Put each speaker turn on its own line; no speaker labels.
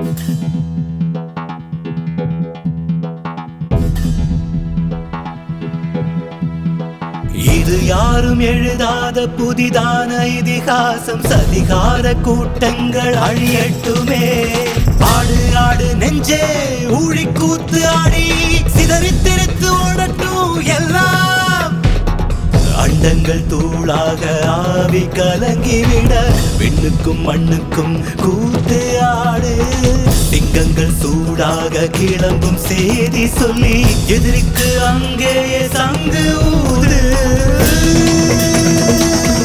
இது யாரும் எழுதாத புதிதான இதிகாசம். சதிகார கூட்டங்கள் அழியட்டுமே. ஆடு ஆடு நெஞ்சே ஊழி கூத்து ஆடி சிதறி திரித்து ஓடட்டும் எல்லாம். அண்டங்கள் தூளாக ஆவி கலங்கிவிட விண்ணுக்கும் மண்ணுக்கும் கூத்து ஆடு. சிங்கங்கள் சூடாக கிளம்பும் செய்தி சொல்லி எதிரிக்கு அங்கேயே சங்கு ஊது.